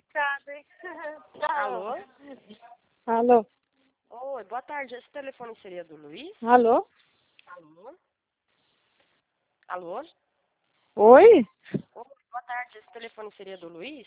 Cadê? Alô? Alô? Oi, boa tarde. Esse telefone seria do Luiz? Alô? Alô? Alô? Oi? Oi, boa tarde. Esse telefone seria do Luiz?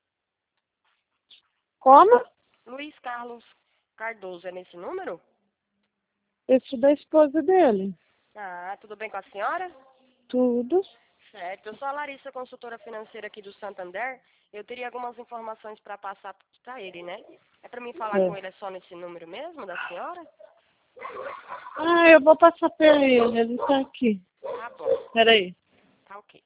Como? Luiz Carlos Cardoso, é nesse número? Esse da esposa dele. Ah, tudo bem com a senhora? Tudo. Certo. Eu sou a Larissa, consultora financeira aqui do Santander. Eu teria algumas informações para passar para ele, né? É para mim falar com ele só nesse número mesmo, da senhora? Ah, eu vou passar pra ele tá aqui. Tá bom. Peraí. Tá ok.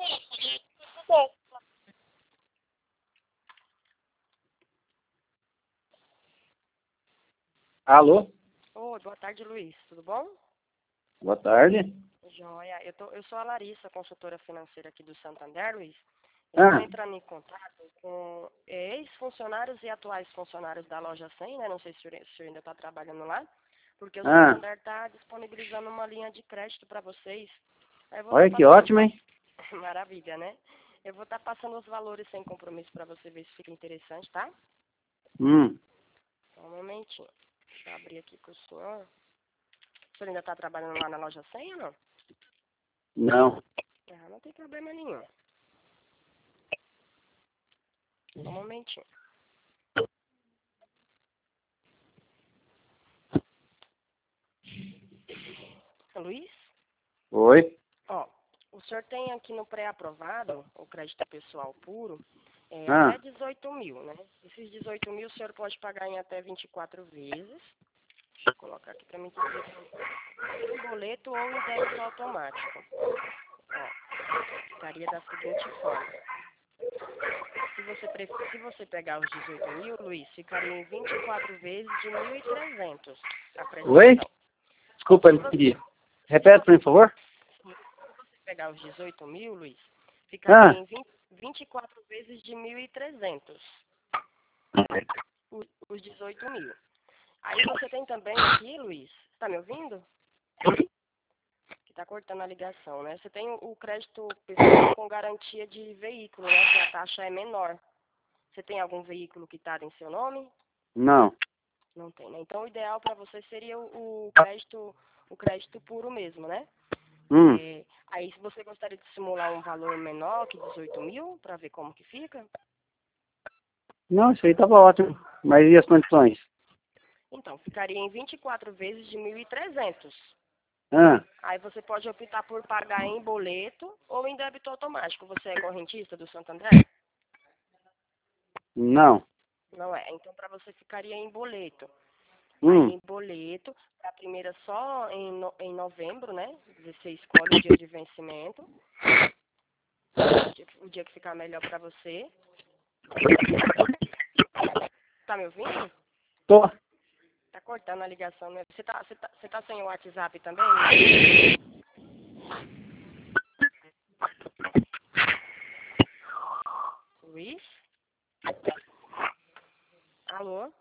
Alô? Oi, boa tarde, Luiz. Tudo bom? Boa tarde. Joia. Eu sou a Larissa, consultora financeira aqui do Santander, Luiz. Eu estou entrando em contato com ex-funcionários e atuais funcionários da loja 100, né? Não sei se o senhor ainda está trabalhando lá, porque o Santander está disponibilizando uma linha de crédito para vocês. Olha que ótimo, hein? Maravilha, né? Eu vou estar passando os valores sem compromisso para você ver se fica interessante, tá? Só um momentinho. Deixa eu abrir aqui com o senhor. O senhor ainda está trabalhando lá na loja 100 ou não? Não. Ah, não tem problema nenhum. Só um momentinho. Luiz? Oi? Ó, o senhor tem aqui no pré-aprovado o crédito pessoal puro até 18 mil, né? Esses 18 mil o senhor pode pagar em até 24 vezes. Deixa eu colocar aqui para mim dizer em boleto ou em débito automático. Ó, ficaria da seguinte forma. Se você pegar os 18 mil, Luiz, ficaria em 24 vezes de 1.300 a prestação. Oi? Desculpa, não entendi. Repete, por favor. Se você pegar os 18 mil, Luiz, ficaria em 24 vezes de 1.300. Os 18 mil. Aí você tem também aqui, Luiz, tá me ouvindo? Que tá cortando a ligação, né? Você tem o crédito pessoal com garantia de veículo, né? Que a taxa é menor. Você tem algum veículo quitado em seu nome? Não. Não tem, né? Então o ideal para você seria o crédito puro mesmo, né? Aí se você gostaria de simular um valor menor que 18 mil, para ver como que fica? Não, isso aí tava ótimo. Mas e as condições? Então, ficaria em 24 vezes de 1.300. Aí você pode optar por pagar em boleto ou em débito automático. Você é correntista do Santander? Não. Não é. Então, para você ficaria em boleto. Aí, em boleto, a primeira só em novembro, né? Você escolhe o dia de vencimento. O dia que ficar melhor para você. Tá me ouvindo? Tô. Tá cortando a ligação, né? Você tá sem o WhatsApp também, né? Luiz? Alô?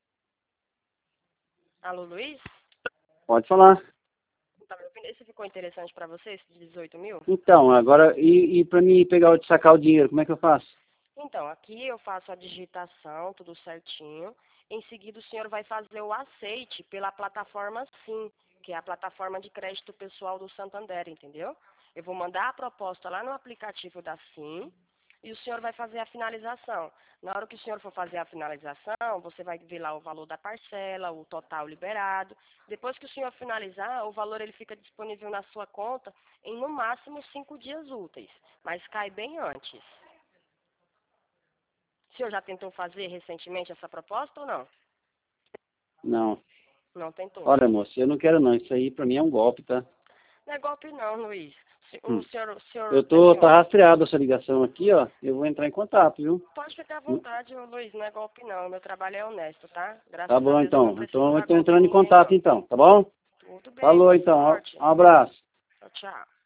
Alô, Luiz? Pode falar. Tá me ouvindo? Esse ficou interessante para você, esse de 18 mil? Então, agora, e para mim sacar o dinheiro, como é que eu faço? Então, aqui eu faço a digitação, tudo certinho. Em seguida, o senhor vai fazer o aceite pela plataforma Sim, que é a plataforma de crédito pessoal do Santander, entendeu? Eu vou mandar a proposta lá no aplicativo da Sim e o senhor vai fazer a finalização. Na hora que o senhor for fazer a finalização, você vai ver lá o valor da parcela, o total liberado. Depois que o senhor finalizar, o valor ele fica disponível na sua conta em no máximo 5 dias úteis, mas cai bem antes. O senhor já tentou fazer recentemente essa proposta ou não? Não. Não tentou. Olha, moço, eu não quero não. Isso aí para mim é um golpe, tá? Não é golpe não, Luiz. Tá rastreado essa ligação aqui, ó. Eu vou entrar em contato, viu? Pode ficar à vontade, Luiz. Não é golpe não. Meu trabalho é honesto, tá? Graças Tá bom, a Deus eu não então. preciso Então eu dar tô golpe em entrando em ninguém, contato, não. então. Tá bom? Tudo bem, Falou, boa então. sorte. Um abraço. Tchau.